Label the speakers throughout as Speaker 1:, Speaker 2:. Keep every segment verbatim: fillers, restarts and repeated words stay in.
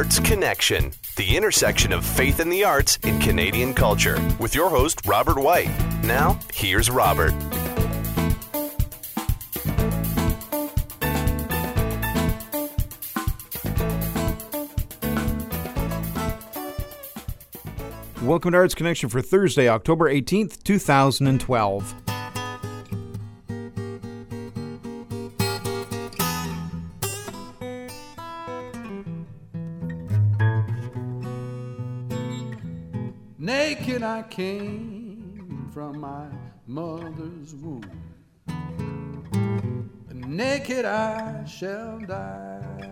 Speaker 1: Arts Connection, the intersection of faith and the arts in Canadian culture, with your host, Robert White. Now, here's Robert.
Speaker 2: Welcome to Arts Connection for Thursday, October eighteenth, two thousand twelve.
Speaker 3: Naked I came from my mother's womb, naked I shall die.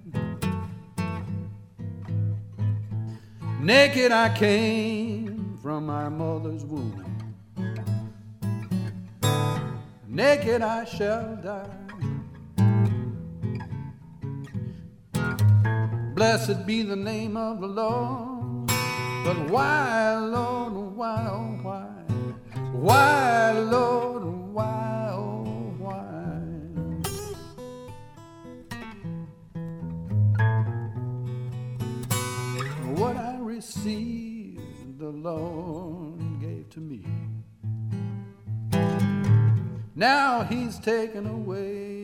Speaker 3: Naked I came from my mother's womb, naked I shall die. Blessed be the name of the Lord, but why, Lord, why, oh, why? Why, Lord, why, oh, why? What I received, the Lord gave to me. Now He's taken away.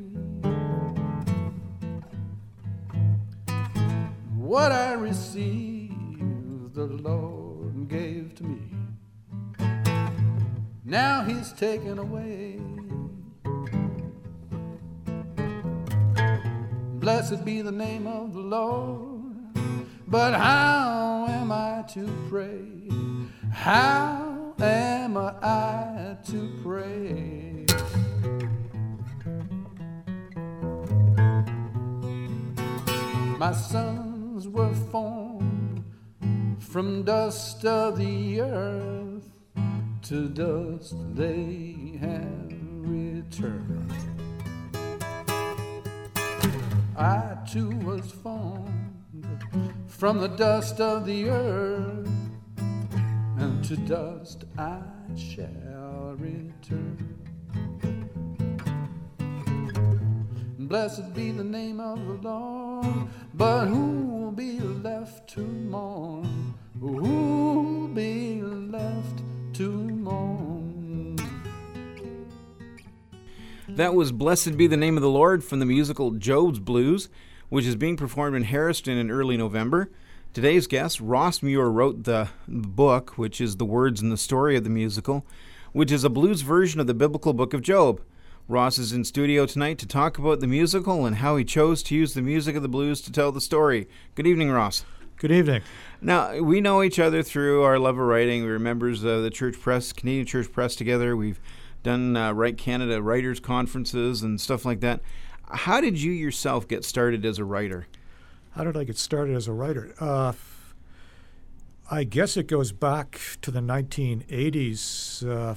Speaker 3: What I received, the Lord gave to me. Now He's taken away. Blessed be the name of the Lord. But how am I to pray? How am I to pray? My sons were formed from dust of the earth, to dust they have returned. I too was formed from the dust of the earth, and to dust I shall return. Blessed be the name of the Lord, but who will be left to mourn? Who will be left to mourn?
Speaker 2: That was Blessed Be the Name of the Lord from the musical Job's Blues, which is being performed in Harriston in early November. Today's guest, Ross Muir, wrote the book, which is the words and the story of the musical, which is a blues version of the biblical book of Job. Ross is in studio tonight to talk about the musical and how he chose to use the music of the blues to tell the story. Good evening, Ross.
Speaker 4: Good evening.
Speaker 2: Now, we know each other through our love of writing. We're members of the Church Press, Canadian Church Press together. We've done uh, Write Canada writers' conferences and stuff like that. How did you yourself get started as a writer?
Speaker 4: How did I get started as a writer? Uh, I guess it goes back to the nineteen eighties. Uh,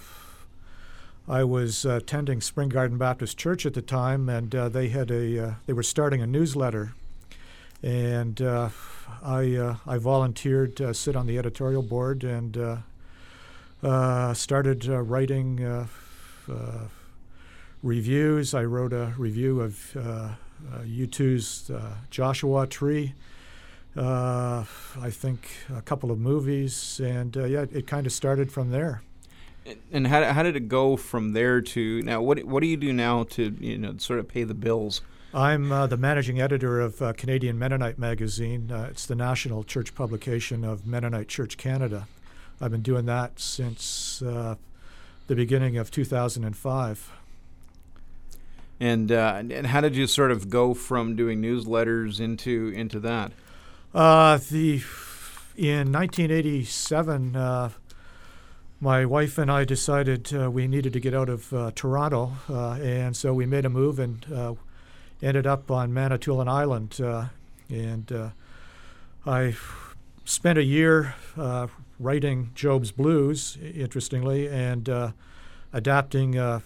Speaker 4: I was uh, attending Spring Garden Baptist Church at the time, and uh, they had a uh, they were starting a newsletter, and uh, I uh, I volunteered to sit on the editorial board and uh, uh, started uh, writing uh, uh, reviews. I wrote a review of uh, uh, U two's uh, Joshua Tree. Uh, I think a couple of movies, and uh, yeah, it, it kind of started from there.
Speaker 2: And how how did it go from there to now? What what do you do now to you know sort of pay the bills?
Speaker 4: I'm uh, the managing editor of uh, Canadian Mennonite Magazine. Uh, it's the national church publication of Mennonite Church Canada. I've been doing that since uh, the beginning of two thousand five.
Speaker 2: And uh, and how did you sort of go from doing newsletters into into that?
Speaker 4: Uh, the in nineteen eighty-seven, uh, my wife and I decided uh, we needed to get out of uh, Toronto, uh, and so we made a move and uh, ended up on Manitoulin Island. Uh, and uh, I spent a year uh, writing Job's Blues, interestingly, and uh, adapting uh,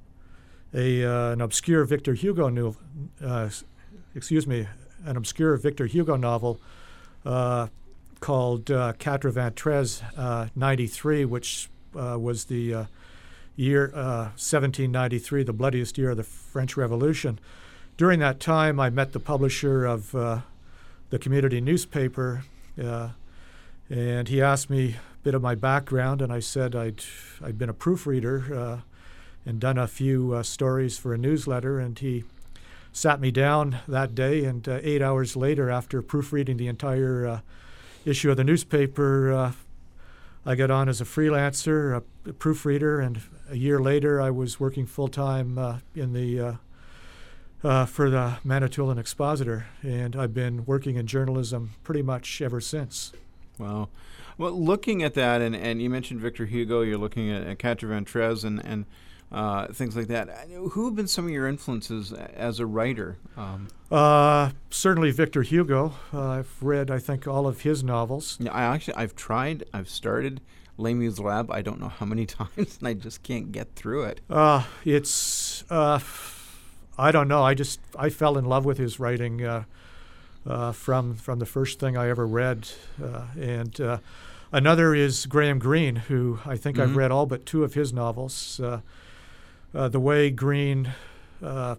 Speaker 4: a uh, an obscure Victor Hugo novel. Uh, excuse me, an obscure Victor Hugo novel uh, called uh, Quatre Vingt Treize uh, ninety-three, which uh, was the uh, year uh, seventeen ninety-three, the bloodiest year of the French Revolution. During that time, I met the publisher of uh, the community newspaper, uh, and he asked me a bit of my background, and I said I'd I'd been a proofreader uh, and done a few uh, stories for a newsletter, and he sat me down that day, and uh, eight hours later, after proofreading the entire uh, issue of the newspaper, uh, I got on as a freelancer, a, a proofreader, and a year later I was working full-time uh, in the uh, uh, for the Manitoulin Expositor, and I've been working in journalism pretty much ever since.
Speaker 2: Wow. Well, looking at that, and, and you mentioned Victor Hugo, you're looking at, at Quatre Ventres and, and uh, things like that. Who have been some of your influences as a writer? Um,
Speaker 4: uh, certainly Victor Hugo. Uh, I've read, I think, all of his novels.
Speaker 2: Yeah, I actually, I've tried, I've started Les Miserables, I don't know how many times, and I just can't get through it.
Speaker 4: Uh, it's, uh, I don't know, I just, I fell in love with his writing uh, uh, from from the first thing I ever read. Uh, and uh, another is Graham Greene, who I think mm-hmm. I've read all but two of his novels. Uh, uh, the way Greene uh,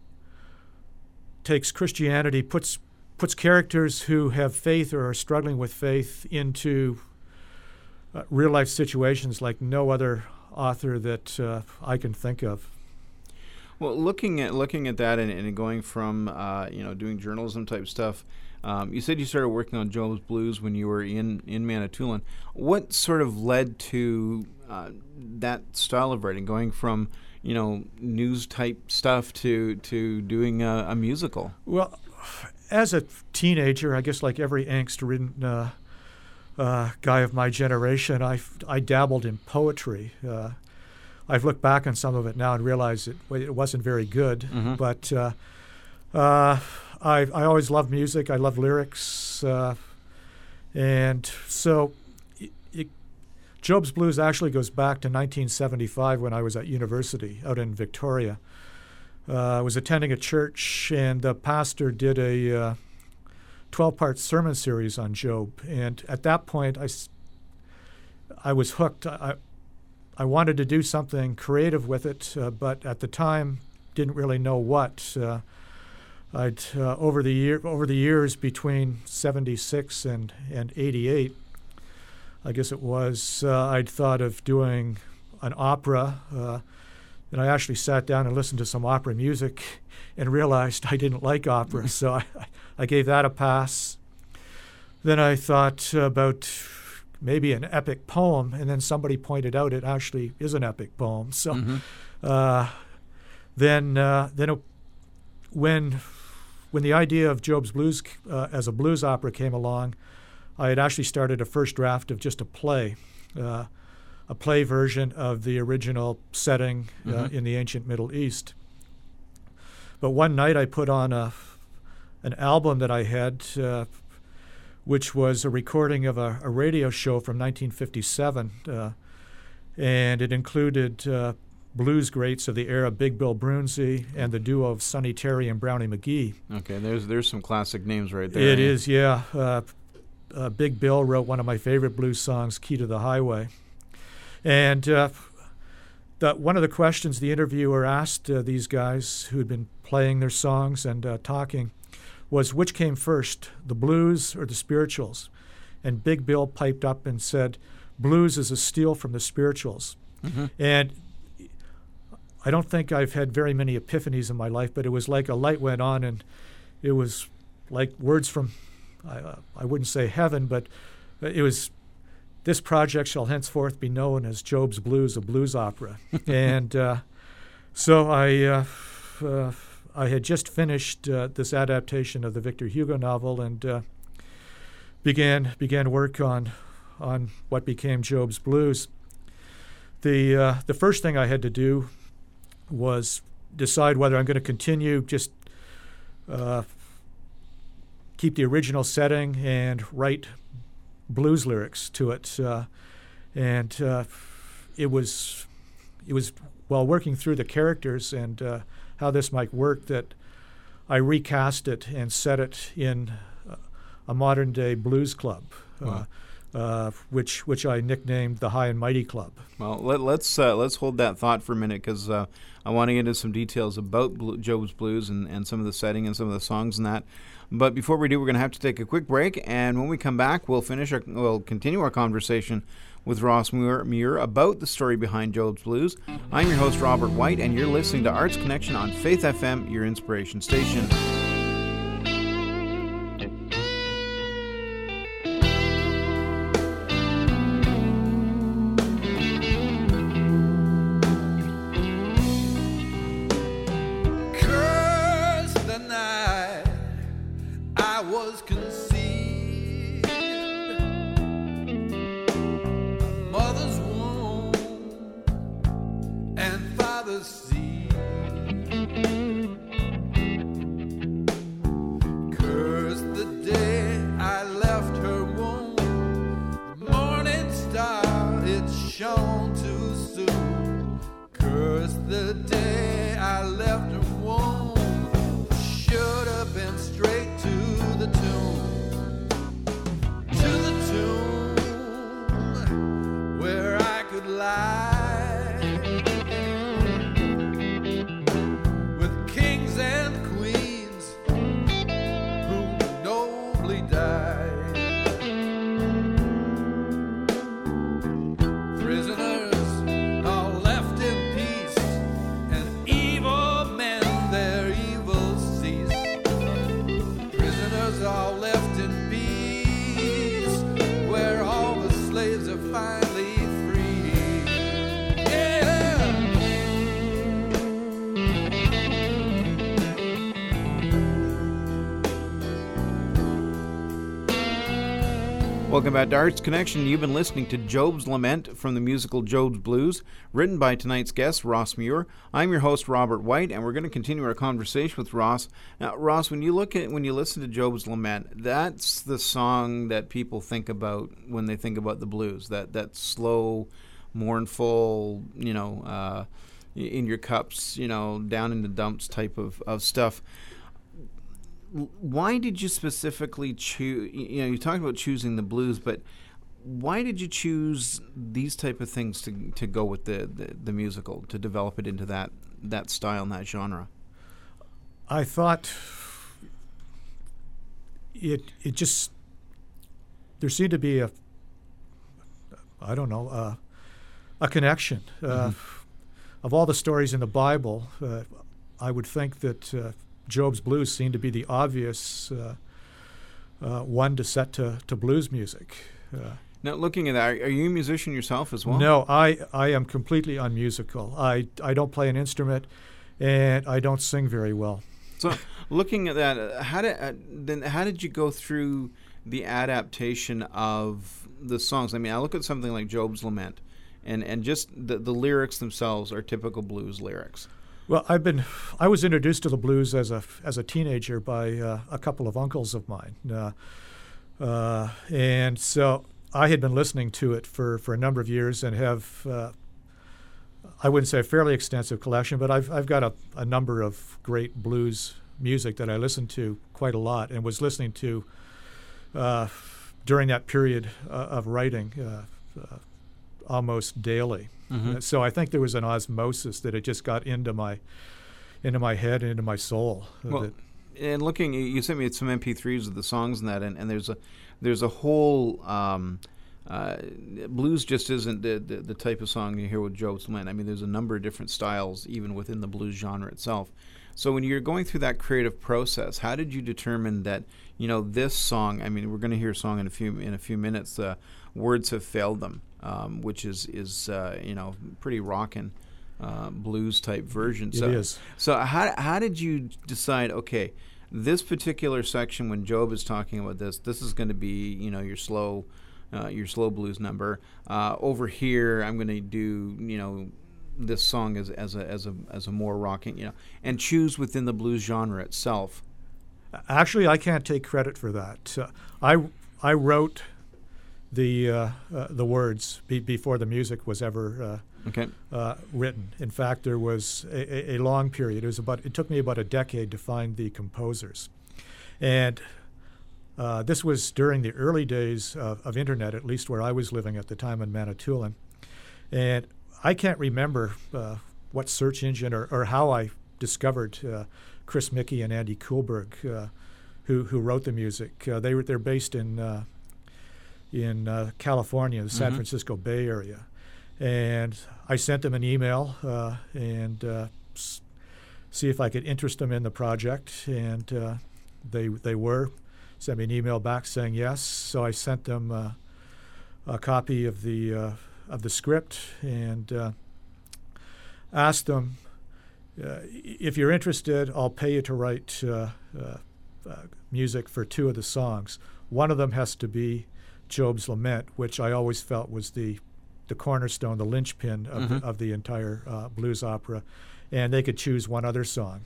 Speaker 4: takes Christianity, puts puts characters who have faith or are struggling with faith into uh, real-life situations like no other author that uh, I can think of.
Speaker 2: Well, looking at looking at that and, and going from uh, you know doing journalism type stuff, um, you said you started working on Job's Blues when you were in, in Manitoulin. What sort of led to uh, that style of writing, going from you know news type stuff to to doing a, a musical?
Speaker 4: Well, as a teenager, I guess like every angst-ridden uh, uh, guy of my generation, I I dabbled in poetry. Uh, I've looked back on some of it now and realized it, it wasn't very good. Mm-hmm. But uh, uh, I, I always loved music. I love lyrics. Uh, and so it, it, Job's Blues actually goes back to nineteen seventy-five when I was at university out in Victoria. Uh, I was attending a church, and the pastor did a uh, twelve-part sermon series on Job. And at that point, I, I was hooked. I, I wanted to do something creative with it, uh, but at the time didn't really know what. Uh, I'd uh, over the year over the years between seventy-six and, and eighty-eight, I guess it was, uh, I'd thought of doing an opera, uh, and I actually sat down and listened to some opera music and realized I didn't like opera, so I, I gave that a pass. Then I thought about maybe an epic poem, and then somebody pointed out it actually is an epic poem. So mm-hmm. uh, then uh, then it, when when the idea of Job's Blues uh, as a blues opera came along, I had actually started a first draft of just a play, uh, a play version of the original setting uh, mm-hmm. in the ancient Middle East. But one night I put on a an album that I had, uh, which was a recording of a, a radio show from nineteen fifty-seven, uh, and it included uh, blues greats of the era, Big Bill Broonzy and the duo of Sonny Terry and Brownie McGee.
Speaker 2: Okay, there's there's some classic names right there.
Speaker 4: It is, yeah. Uh, uh, Big Bill wrote one of my favorite blues songs, Key to the Highway. And uh, the, one of the questions the interviewer asked uh, these guys who had been playing their songs and uh, talking was, which came first, the blues or the spirituals? And Big Bill piped up and said, blues is a steal from the spirituals. Mm-hmm. And I don't think I've had very many epiphanies in my life, but it was like a light went on, and it was like words from, uh, I wouldn't say heaven, but it was, this project shall henceforth be known as Job's Blues, a blues opera. and uh, so I... Uh, uh, I had just finished uh, this adaptation of the Victor Hugo novel and uh, began began work on on what became Job's Blues. The uh, the first thing I had to do was decide whether I'm going to continue just uh, keep the original setting and write blues lyrics to it, uh, and uh, it was it was while working through the characters and uh, how this might work that I recast it and set it in a modern-day blues club.
Speaker 2: Wow.
Speaker 4: Uh, uh, which which I nicknamed the High and Mighty Club.
Speaker 2: Well, let, let's uh, let's hold that thought for a minute, because uh, I want to get into some details about Blue, Job's Blues and, and some of the setting and some of the songs and that. But before we do, we're going to have to take a quick break, and when we come back, we'll finish our, we'll continue our conversation with Ross Muir, Muir about the story behind Job's Blues. I'm your host, Robert White, and you're listening to Arts Connection on Faith F M, your inspiration station. Welcome back to Arts Connection. You've been listening to Job's Lament from the musical Job's Blues, written by tonight's guest, Ross Muir. I'm your host, Robert White, and we're going to continue our conversation with Ross. Now, Ross, when you look at when you listen to Job's Lament, that's the song that people think about when they think about the blues. That that slow, mournful, you know, uh, in your cups, you know, down in the dumps type of, of stuff. Why did you specifically choose, you know, you talked about choosing the blues, but why did you choose these type of things to to go with the, the, the musical, to develop it into that, that style and that genre?
Speaker 4: I thought it it just, there seemed to be a, I don't know, uh, a connection. Uh, mm-hmm. Of all the stories in the Bible, uh, I would think that uh, Job's Blues seemed to be the obvious uh, uh, one to set to, to blues music. Uh,
Speaker 2: now, looking at that, are you a musician yourself as well?
Speaker 4: No, I, I am completely unmusical. I, I don't play an instrument, and I don't sing very well.
Speaker 2: So, looking at that, uh, how did uh, then how did you go through the adaptation of the songs? I mean, I look at something like Job's Lament, and, and just the, the lyrics themselves are typical blues lyrics.
Speaker 4: Well, I've been, I was introduced to the blues as a as a teenager by uh, a couple of uncles of mine, uh, uh, and so I had been listening to it for, for a number of years and have, uh, I wouldn't say a fairly extensive collection, but I've I've got a, a number of great blues music that I listen to quite a lot and was listening to uh, during that period uh, of writing uh, uh, almost daily. Mm-hmm. So I think there was an osmosis that it just got into my into my head and into my soul.
Speaker 2: Well, and looking, you sent me some M P threes of the songs and that, and, and there's a there's a whole um, uh, blues just isn't the, the the type of song you hear with Job's Lament. I mean, there's a number of different styles even within the blues genre itself. So when you're going through that creative process, how did you determine that, you know, this song? I mean, we're going to hear a song in a few in a few minutes. Uh, Words Have Failed Them. Um, which is, is uh, you know, pretty rockin' uh, blues type version.
Speaker 4: It
Speaker 2: so,
Speaker 4: is.
Speaker 2: So how how did you decide, okay, this particular section when Job is talking about this, this is going to be, you know, your slow uh, your slow blues number. Uh, over here, I'm going to do, you know, this song as as a as a as a more rocking, you know, and choose within the blues genre itself.
Speaker 4: Actually, I can't take credit for that. Uh, I I wrote the uh, uh, the words be- before the music was ever uh,
Speaker 2: okay.
Speaker 4: uh, written. In fact, there was a, a, a long period. It was about. It took me about a decade to find the composers, and Uh, this was during the early days of, of internet, at least where I was living at the time in Manitoulin. And I can't remember uh, what search engine or, or how I discovered uh, Chris Mickey and Andy Kuhlberg, uh, who who wrote the music. Uh, they were they're based in uh, in uh, California, the San
Speaker 2: Mm-hmm.
Speaker 4: Francisco Bay Area, and I sent them an email uh, and uh, s- see if I could interest them in the project, and uh, they they were sent me an email back saying yes. So I sent them uh, a copy of the uh, of the script and uh, asked them, uh, if you're interested, I'll pay you to write uh, uh, uh, music for two of the songs. One of them has to be Job's Lament, which I always felt was the the cornerstone, the linchpin of,
Speaker 2: Mm-hmm.
Speaker 4: the, of the entire uh, blues opera, and they could choose one other song.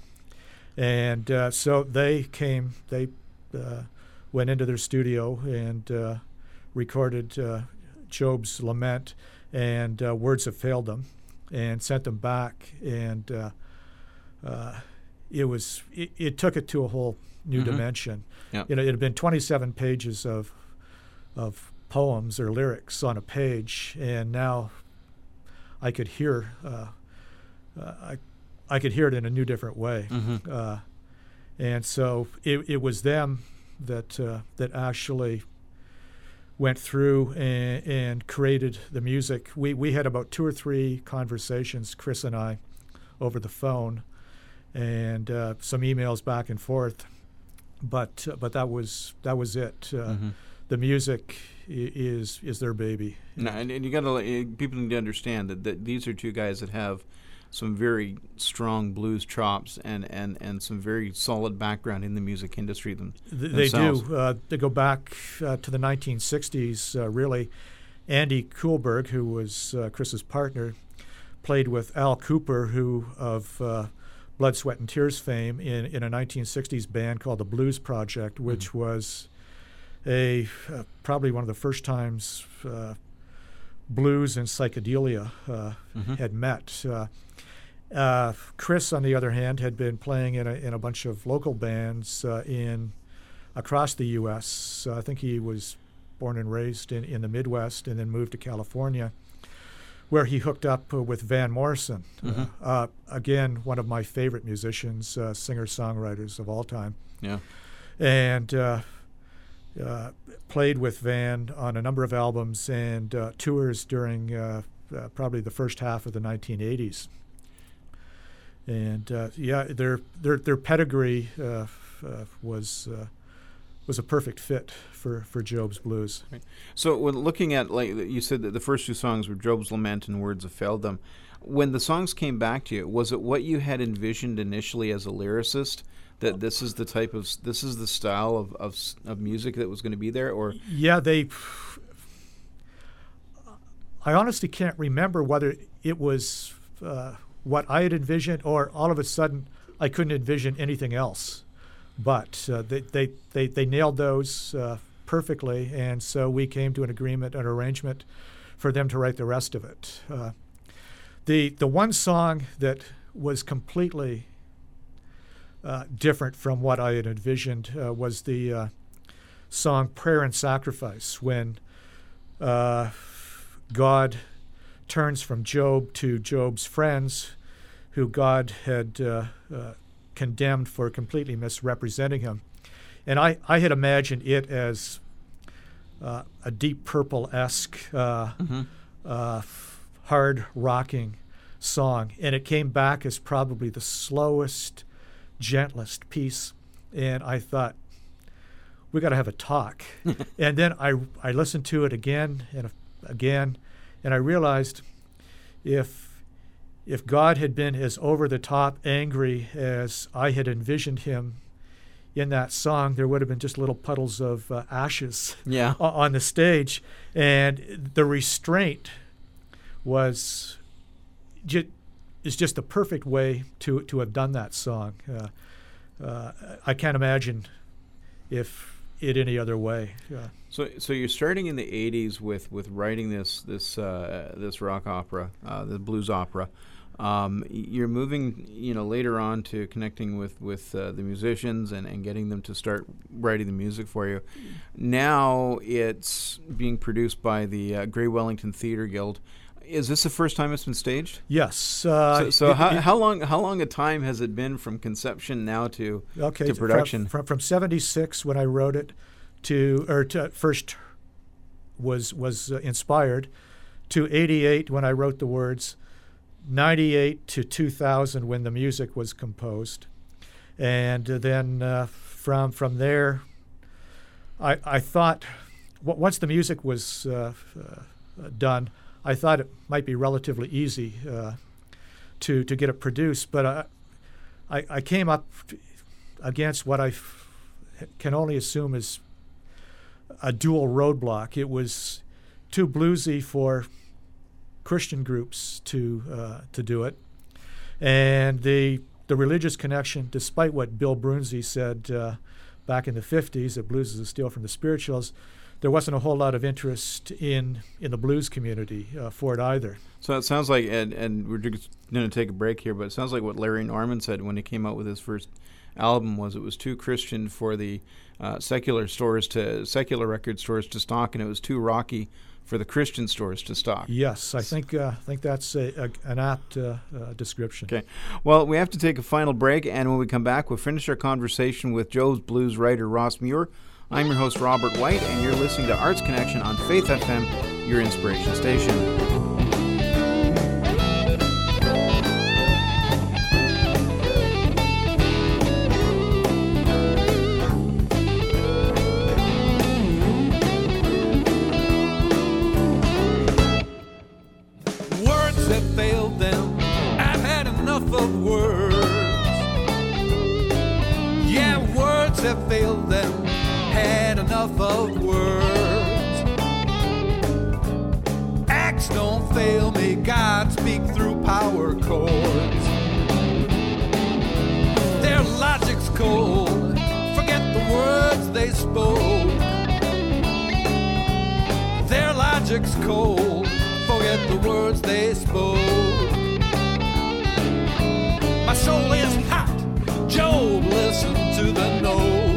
Speaker 4: And uh, so they came, they uh, went into their studio and uh, recorded uh, Job's Lament and uh, Words Have Failed Them, and sent them back. And uh, uh, it was it, it took it to a whole new
Speaker 2: Mm-hmm.
Speaker 4: dimension.
Speaker 2: Yeah.
Speaker 4: You know, it had been twenty-seven pages of of poems or lyrics on a page, and now I could hear uh, uh, I I could hear it in a new different way.
Speaker 2: Mm-hmm.
Speaker 4: Uh, and so it, it was them that uh, that actually went through and, and created the music. We we had about two or three conversations, Chris and I, over the phone, and uh, some emails back and forth. But uh, but that was that was it. Uh,
Speaker 2: Mm-hmm.
Speaker 4: The music i- is is their baby.
Speaker 2: No, and, and you got to people need to understand that, that these are two guys that have some very strong blues chops and, and, and some very solid background in the music industry them,
Speaker 4: Th- They
Speaker 2: themselves.
Speaker 4: do. Uh, they go back uh, to the nineteen sixties, uh, really. Andy Kuhlberg, who was uh, Chris's partner, played with Al Cooper, who of uh, Blood, Sweat, and Tears fame, in, in a nineteen sixties band called the Blues Project, which
Speaker 2: Mm-hmm.
Speaker 4: was a uh, probably one of the first times uh, blues and psychedelia uh,
Speaker 2: Mm-hmm.
Speaker 4: had met. Uh, uh, Chris, on the other hand, had been playing in a, in a bunch of local bands uh, in across the U S So I think he was born and raised in, in the Midwest and then moved to California, where he hooked up uh, with Van Morrison.
Speaker 2: Mm-hmm.
Speaker 4: Uh, uh, again, one of my favorite musicians, uh, singer-songwriters of all time.
Speaker 2: Yeah.
Speaker 4: And uh, uh, played with Van on a number of albums and uh, tours during uh, uh, probably the first half of the nineteen eighties. And uh, yeah, their their their pedigree uh, f- uh, was uh, was a perfect fit for, for Job's Blues.
Speaker 2: So when looking at, like you said, that the first two songs were Job's Lament and Words Have Failed Them. When the songs came back to you, was it what you had envisioned initially as a lyricist? That this is the type of, this is the style of, of, s- of music that was going to be there? Or
Speaker 4: Yeah, they. I honestly can't remember whether it was uh, what I had envisioned or all of a sudden I couldn't envision anything else. But uh, they, they, they, they nailed those uh, perfectly, and so we came to an agreement, an arrangement for them to write the rest of it. Uh, the the one song that was completely uh, different from what I had envisioned uh, was the uh, song Prayer and Sacrifice, when uh, God turns from Job to Job's friends, who God had uh, uh, condemned for completely misrepresenting him. And I, I had imagined it as uh, a Deep Purple-esque, uh,
Speaker 2: Mm-hmm.
Speaker 4: uh, hard rocking song. And it came back as probably the slowest, gentlest piece. And I thought, we got to have a talk. And then I, I listened to it again and again, and I realized if if God had been as over-the-top angry as I had envisioned him in that song, there would have been just little puddles of uh, ashes
Speaker 2: Yeah.
Speaker 4: o- on the stage. And the restraint was ju- is just the perfect way to, to have done that song. Uh, uh, I can't imagine if it any other way. Uh,
Speaker 2: So, so you're starting in the eighties with, with writing this this uh, this rock opera, uh, the blues opera. Um, you're moving, you know, later on to connecting with with uh, the musicians and, and getting them to start writing the music for you. Now it's being produced by the uh, Grey Wellington Theatre Guild. Is this the first time it's been staged?
Speaker 4: Yes. Uh,
Speaker 2: so so
Speaker 4: it,
Speaker 2: how,
Speaker 4: it,
Speaker 2: how long how long a time has it been from conception now to
Speaker 4: okay,
Speaker 2: to production?
Speaker 4: From, from from seventy-six when I wrote it to or to first was was uh, inspired to eighty-eight when I wrote the words. ninety-eight to two thousand when the music was composed, and uh, then uh, from from there, I I thought w- once the music was uh, uh, done, I thought it might be relatively easy uh, to to get it produced, but I I, I came up against what I f- can only assume is a dual roadblock. It was too bluesy for Christian groups to uh, to do it, and the the religious connection, despite what Bill Brunzi said uh, back in the fifties, that blues is a steal from the spirituals, there wasn't a whole lot of interest in in the blues community uh, for it either.
Speaker 2: So it sounds like, and, and we're just going to take a break here, but it sounds like what Larry Norman said when he came out with his first album was it was too Christian for the uh, secular stores to secular record stores to stock, and it was too rocky for the Christian stores to stock.
Speaker 4: Yes, I think uh, think that's a, a, an apt uh, uh, description.
Speaker 2: Okay. Well, we have to take a final break, and when we come back, we'll finish our conversation with Joe's Blues writer Ross Muir. I'm your host, Robert White, and you're listening to Arts Connection on Faith F M, your inspiration station.
Speaker 3: Failed them. I've had enough of words. Yeah, words have failed them. Had enough of words. Acts don't fail me. God speak through power chords. Their logic's cold. Forget the words they spoke. Their logic's cold. Forget the words they spoke. My soul is hot. Job, listen to the notes.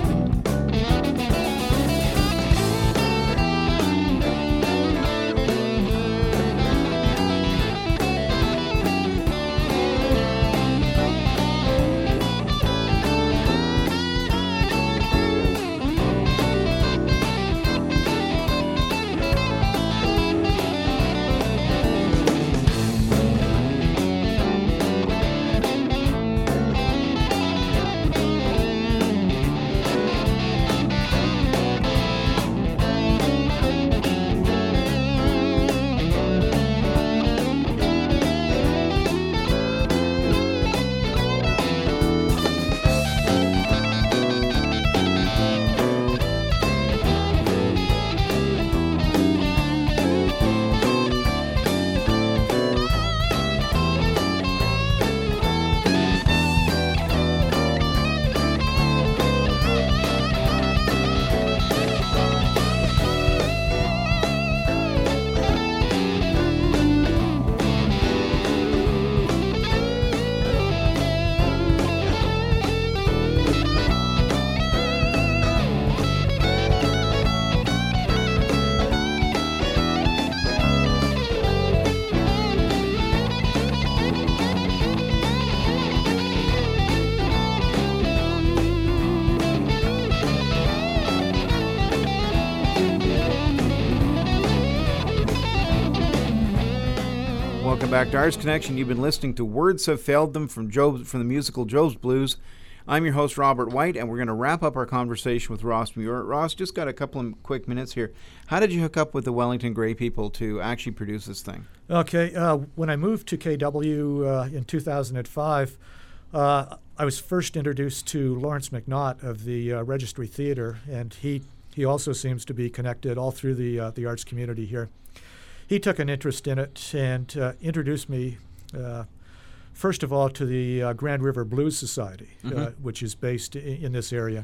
Speaker 2: Welcome back to Arts Connection. You've been listening to Words Have Failed Them from Job, from the musical Joe's Blues. I'm your host, Robert White, and we're going to wrap up our conversation with Ross Muir. Ross, just got a couple of quick minutes here. How did you hook up with the Wellington Grey people to actually produce this thing?
Speaker 4: Okay, uh, when I moved to K W uh, in two thousand five, uh, I was first introduced to Lawrence McNaught of the uh, Registry Theatre, and he he also seems to be connected all through the uh, the arts community here. He took an interest in it and uh, introduced me, uh, first of all, to the uh, Grand River Blues Society, mm-hmm. uh, which is based in, in this area.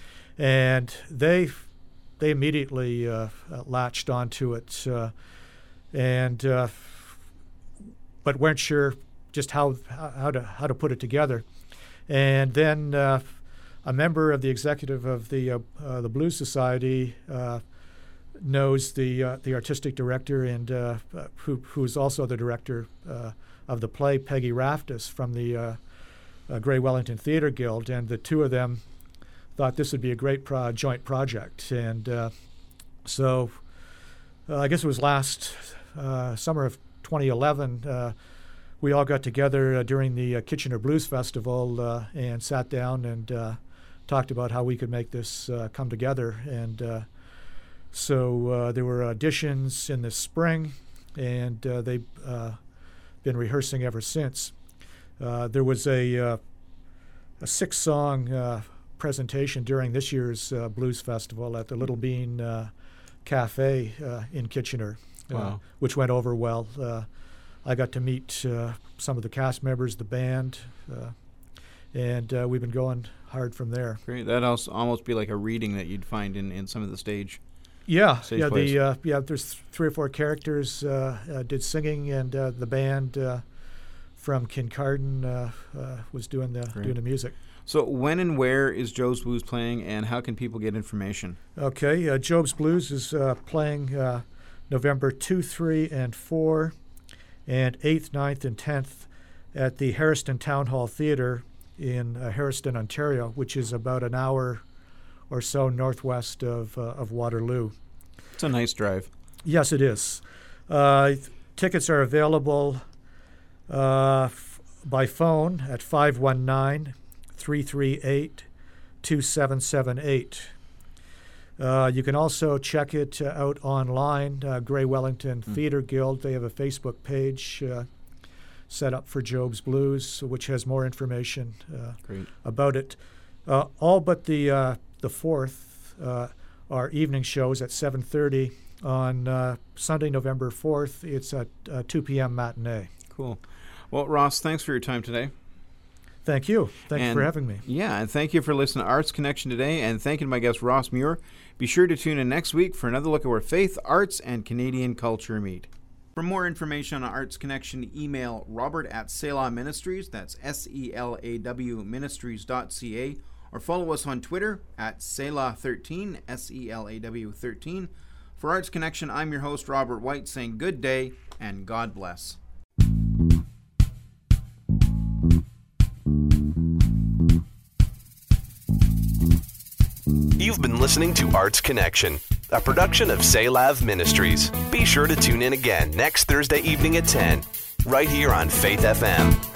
Speaker 4: And they they immediately uh, latched onto it, uh, and uh, but weren't sure just how how to how to put it together. And then uh, a member of the executive of the uh, uh, the Blues Society uh, knows the uh, the artistic director and uh, who who is also the director uh, of the play, Peggy Raftus from the uh, uh, Grey Wellington Theatre Guild, and the two of them thought this would be a great pro- joint project. And uh, so uh, I guess it was last uh, summer of twenty eleven, uh, we all got together uh, during the uh, Kitchener Blues Festival uh, and sat down and uh, talked about how we could make this uh, come together. And uh, so uh, there were auditions in the spring, and uh, they've uh, been rehearsing ever since. Uh, there was a, uh, a six-song uh, presentation during this year's uh, Blues Festival at the Little Bean uh, Cafe uh, in Kitchener,
Speaker 2: wow.
Speaker 4: uh, which went over well. Uh, I got to meet uh, some of the cast members, the band, uh, and uh, we've been going hard from there.
Speaker 2: Great. That'd also almost be like a reading that you'd find in, in some of the stage.
Speaker 4: Yeah,
Speaker 2: stage
Speaker 4: yeah.
Speaker 2: plays.
Speaker 4: The uh, yeah. There's th- three or four characters uh, uh, did singing, and uh, the band uh, from Kincardine uh, uh, was doing the
Speaker 2: Great.
Speaker 4: doing the music.
Speaker 2: So when and where is Job's Blues playing, and how can people get information?
Speaker 4: Okay, uh, Job's Blues is uh, playing uh, November two, three, and four, and eighth, ninth, and tenth at the Harriston Town Hall Theatre in uh, Harriston, Ontario, which is about an hour or so northwest of uh, of Waterloo.
Speaker 2: It's a nice drive.
Speaker 4: Yes, it is. Uh, th- tickets are available uh, f- by phone at five one nine, three three eight, two seven seven eight. Uh, you can also check it uh, out online, uh, Grey Wellington mm. Theatre Guild. They have a Facebook page uh, set up for Job's Blues, which has more information uh,
Speaker 2: Great.
Speaker 4: about it. Uh, all but the uh, the fourth uh, are evening shows at seven thirty. On uh, Sunday, November fourth, it's at uh, two p.m. matinee.
Speaker 2: Cool. Well, Ross, thanks for your time today.
Speaker 4: Thank you. Thank
Speaker 2: and
Speaker 4: you for having me.
Speaker 2: Yeah, and thank you for listening to Arts Connection today, and thank you to my guest, Ross Muir. Be sure to tune in next week for another look at where faith, arts, and Canadian culture meet. For more information on Arts Connection, email Robert at Selah Ministries, that's S E L A W ministries dot C A, or follow us on Twitter at Selah thirteen, S E L A W thirteen. For Arts Connection, I'm your host, Robert White, saying good day and God bless.
Speaker 1: You've been listening to Arts Connection, a production of Selah Ministries. Be sure to tune in again next Thursday evening at ten, right here on Faith F M.